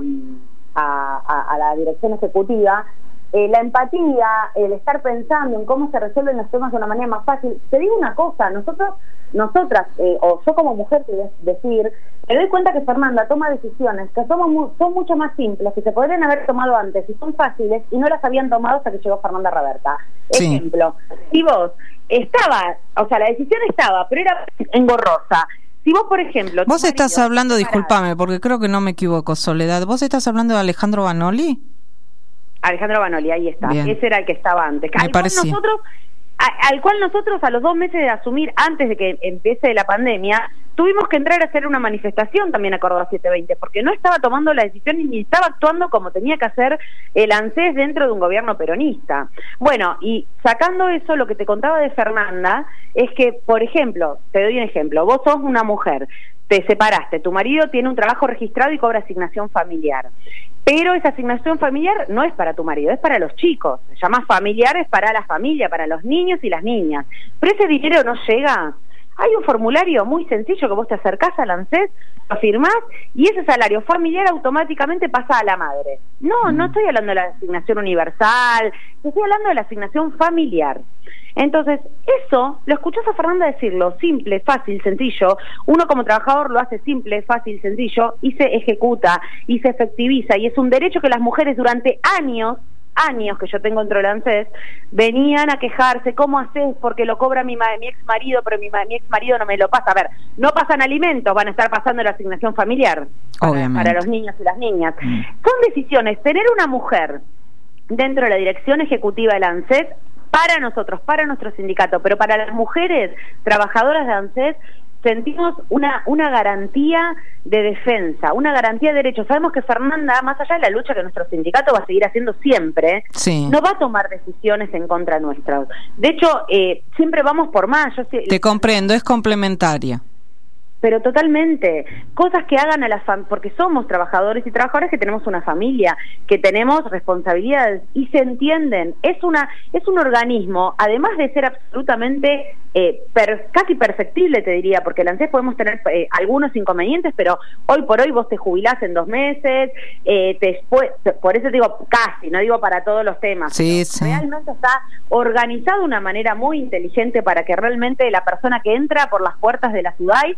a, a, a la dirección ejecutiva. Eh, la empatía, el estar pensando en cómo se resuelven los temas de una manera más fácil. Te digo una cosa, nosotros, nosotras, eh, o yo como mujer te voy a decir, me doy cuenta que Fernanda toma decisiones que somos mu- son mucho más simples, que se podrían haber tomado antes y son fáciles y no las habían tomado hasta que llegó Fernanda Raberta. Sí. Ejemplo, si vos estaba, o sea, la decisión estaba, pero era engorrosa. Si vos, por ejemplo...
Vos estás hablando, discúlpame, porque creo que no me equivoco, Soledad, ¿vos estás hablando de Alejandro Bagnoli?
Alejandro Bagnoli, ahí está. Bien. Ese era el que estaba antes.
Me
al,
parecía.
Cual nosotros, a, al cual nosotros, a los dos meses de asumir, antes de que empiece la pandemia, tuvimos que entrar a hacer una manifestación también a Córdoba setecientos veinte, porque no estaba tomando la decisión y ni estaba actuando como tenía que hacer el ANSES dentro de un gobierno peronista. Bueno, y sacando eso, lo que te contaba de Fernanda es que, por ejemplo, te doy un ejemplo, vos sos una mujer, te separaste, tu marido tiene un trabajo registrado y cobra asignación familiar. Pero esa asignación familiar no es para tu marido, es para los chicos. Se llama familiar, es para la familia, para los niños y las niñas. Pero ese dinero no llega. Hay un formulario muy sencillo que vos te acercás al ANSES, lo firmás y ese salario familiar automáticamente pasa a la madre. No, no estoy hablando de la asignación universal, estoy hablando de la asignación familiar. Entonces, eso, lo escuchás a Fernanda decirlo, simple, fácil, sencillo, uno como trabajador lo hace simple, fácil, sencillo, y se ejecuta, y se efectiviza, y es un derecho que las mujeres durante años, años que yo tengo dentro del ANSES, venían a quejarse, ¿cómo haces? Porque lo cobra mi, mi ex marido, pero mi, mi ex marido no me lo pasa. A ver, no pasan alimentos, van a estar pasando la asignación familiar, para, para los niños y las niñas. Mm. Son decisiones, tener una mujer dentro de la dirección ejecutiva del ANSES, para nosotros, para nuestro sindicato, pero para las mujeres trabajadoras de ANSES, sentimos una una garantía de defensa, una garantía de derechos. Sabemos que Fernanda, más allá de la lucha que nuestro sindicato va a seguir haciendo siempre, sí, no va a tomar decisiones en contra nuestra. De hecho, eh, siempre vamos por más. Yo sé,
Te comprendo, es complementaria.
Pero totalmente, cosas que hagan a las fam- porque somos trabajadores y trabajadoras que tenemos una familia, que tenemos responsabilidades y se entienden. Es una es un organismo, además de ser absolutamente eh, per, casi perfectible, te diría, porque en el ANSES podemos tener eh, algunos inconvenientes, pero hoy por hoy vos te jubilás en dos meses, eh, te, por eso te digo casi, no digo para todos los temas.
Sí, sí.
Realmente está organizado de una manera muy inteligente para que realmente la persona que entra por las puertas de la SUDAI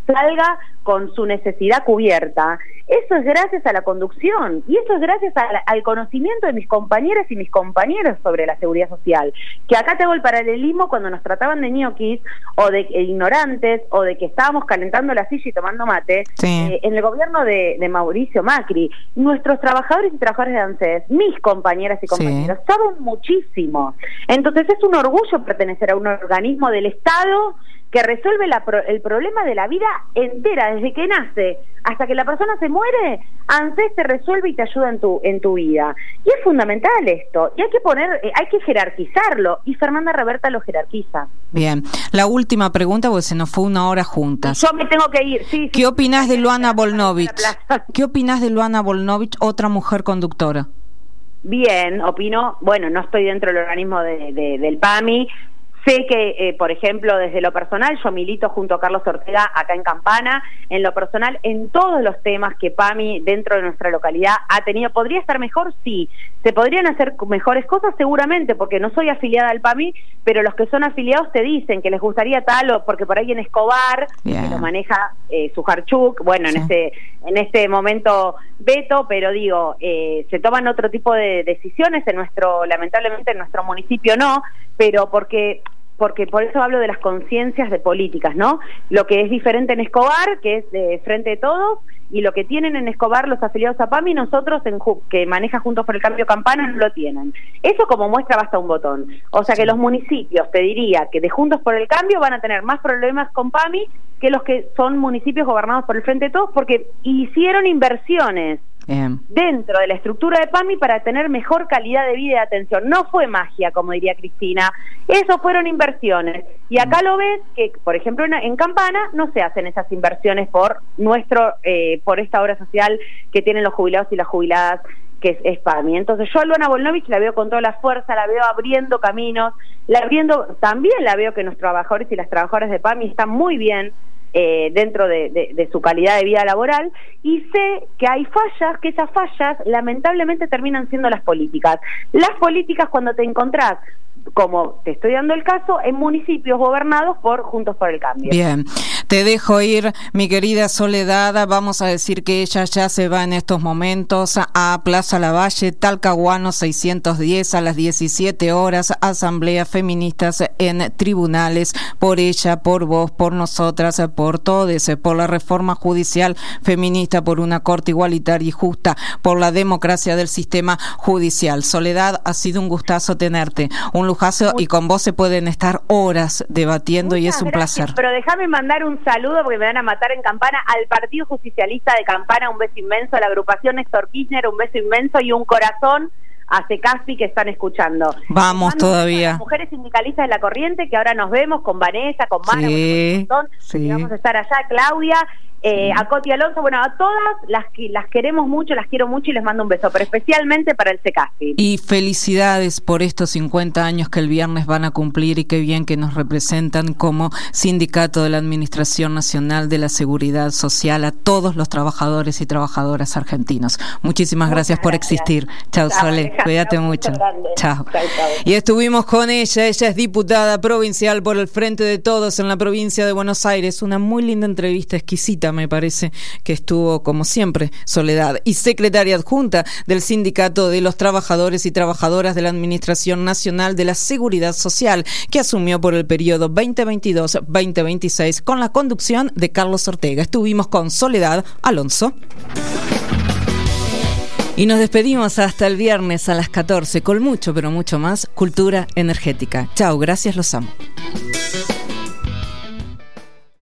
salga con su necesidad cubierta, eso es gracias a la conducción y eso es gracias a la, al conocimiento de mis compañeras y mis compañeros sobre la seguridad social. Que acá tengo el paralelismo cuando nos trataban de ñoquis o de eh, ignorantes o de que estábamos calentando la silla y tomando mate, sí. eh, en el gobierno de, de Mauricio Macri. Nuestros trabajadores y trabajadoras de ANSES, mis compañeras y compañeros, sí. saben muchísimo. Entonces es un orgullo pertenecer a un organismo del Estado que resuelve la, el problema de la vida entera, desde que nace hasta que la persona se muere. ANSES te resuelve y te ayuda en tu en tu vida. Y es fundamental esto, y hay que poner, eh, hay que jerarquizarlo, y Fernanda Reberta lo jerarquiza.
Bien, la última pregunta, porque se nos fue una hora juntas.
Yo me tengo que ir, sí.
¿Qué
sí,
opinás
sí,
de Luana Volnovich?
La
¿Qué opinás de Luana Volnovich, otra mujer conductora?
Bien, opino, bueno, no estoy dentro del organismo de, de, del P A M I. Sé que, eh, por ejemplo, desde lo personal, yo milito junto a Carlos Ortega acá en Campana, en lo personal, en todos los temas que P A M I dentro de nuestra localidad ha tenido. ¿Podría estar mejor? Sí. ¿Se podrían hacer mejores cosas? Seguramente, porque no soy afiliada al P A M I, pero los que son afiliados te dicen que les gustaría tal, o porque por ahí en Escobar, yeah. que lo maneja eh, Sujarchuk, bueno, sí. en este en este momento veto, pero digo, eh, se toman otro tipo de decisiones en nuestro, lamentablemente en nuestro municipio no, pero porque... porque por eso hablo de las conciencias de políticas, ¿no? Lo que es diferente en Escobar, que es de Frente de Todos, y lo que tienen en Escobar los afiliados a P A M I, nosotros en que maneja Juntos por el Cambio Campana no lo tienen. Eso como muestra basta un botón. O sea que los municipios, te diría, que de Juntos por el Cambio van a tener más problemas con P A M I que los que son municipios gobernados por el Frente de Todos, porque hicieron inversiones Bien. dentro de la estructura de P A M I para tener mejor calidad de vida y de atención. No fue magia, como diría Cristina, eso fueron inversiones. Y acá lo ves que, por ejemplo, en, en Campana no se hacen esas inversiones por nuestro, eh, por esta obra social que tienen los jubilados y las jubiladas, que es, es P A M I. Entonces yo a Luana Volnovich la veo con toda la fuerza, la veo abriendo caminos, la abriendo, también la veo que los trabajadores y las trabajadoras de P A M I están muy bien Eh, dentro de, de, de su calidad de vida laboral, y sé que hay fallas, que esas fallas lamentablemente terminan siendo las políticas. Las políticas cuando te encontrás, como te estoy dando el caso, en municipios gobernados por Juntos por el Cambio.
Bien, te dejo ir, mi querida Soledad. Vamos a decir que ella ya se va en estos momentos a Plaza Lavalle, Talcahuano seiscientos diez, a las diecisiete horas, Asamblea Feministas en Tribunales, por ella, por vos, por nosotras, por todos, por la reforma judicial feminista, por una corte igualitaria y justa, por la democracia del sistema judicial. Soledad, ha sido un gustazo tenerte, un lujazo, y con vos se pueden estar horas debatiendo. Muchas y es un
gracias,
placer.
Pero déjame mandar un saludo, porque me van a matar en Campana, al Partido Justicialista de Campana, un beso inmenso, a la agrupación Néstor Kirchner, un beso inmenso, y un corazón a Secaspi, que están escuchando.
Vamos todavía.
Las mujeres sindicalistas de La Corriente, que ahora nos vemos con Vanessa, con Mara,
sí,
bueno,
sí.
y vamos a estar allá, Claudia, eh, a Coti Alonso, bueno, a todas las que las queremos mucho, las quiero mucho y les mando un beso, pero especialmente para el Secaspi.
Y felicidades por estos cincuenta años que el viernes van a cumplir, y qué bien que nos representan como sindicato de la Administración Nacional de la Seguridad Social a todos los trabajadores y trabajadoras argentinos. Muchísimas gracias, gracias por existir. Chao, Sole, cuídate mucho. Chao. Y estuvimos con ella, ella es diputada provincial por el Frente de Todos en la provincia de Buenos Aires. Una muy linda entrevista, exquisita me parece que estuvo, como siempre, Soledad, y secretaria adjunta del Sindicato de los Trabajadores y Trabajadoras de la Administración Nacional de la Seguridad Social, que asumió por el periodo veinte veintidós veinte veintiséis con la conducción de Carlos Ortega. Estuvimos con Soledad Alonso. Y nos despedimos hasta el viernes a las catorce con mucho, pero mucho más cultura energética. Chao, gracias, los amo.